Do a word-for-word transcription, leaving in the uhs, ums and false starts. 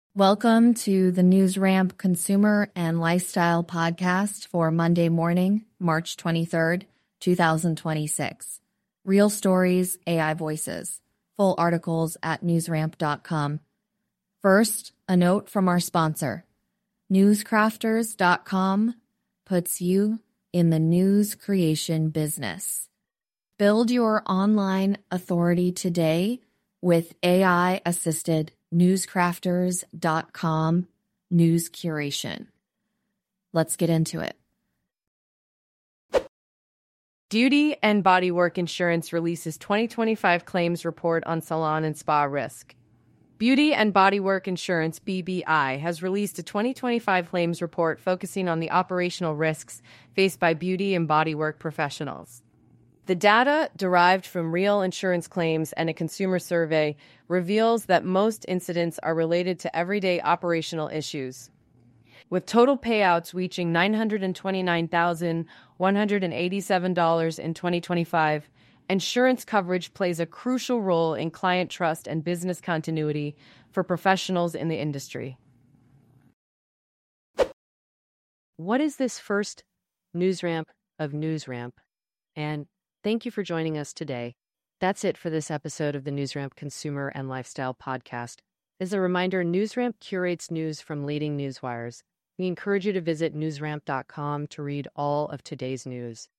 Welcome to the NewsRamp Consumer and Lifestyle Podcast for Monday morning, March twenty-third, twenty twenty-six. Real stories, A I voices. Full articles at newsramp dot com. First, a note from our sponsor. newscrafters dot com puts you in the news creation business. Build your online authority today with A I-assisted newscrafters dot com news curation. Let's get into it. Beauty and Bodywork Insurance releases twenty twenty-five claims report on salon and spa risk. Beauty and Bodywork Insurance, B B I, has released a twenty twenty-five claims report focusing on the operational risks faced by beauty and bodywork professionals. The data, derived from real insurance claims and a consumer survey, reveals that most incidents are related to everyday operational issues. With total payouts reaching nine hundred twenty-nine thousand one hundred eighty-seven dollars in twenty twenty-five, insurance coverage plays a crucial role in client trust and business continuity for professionals in the industry. What is this first NewsRamp of NewsRamp? And thank you for joining us today. That's it for this episode of the NewsRamp Consumer and Lifestyle Podcast. As a reminder, NewsRamp curates news from leading newswires. We encourage you to visit newsramp dot com to read all of today's news.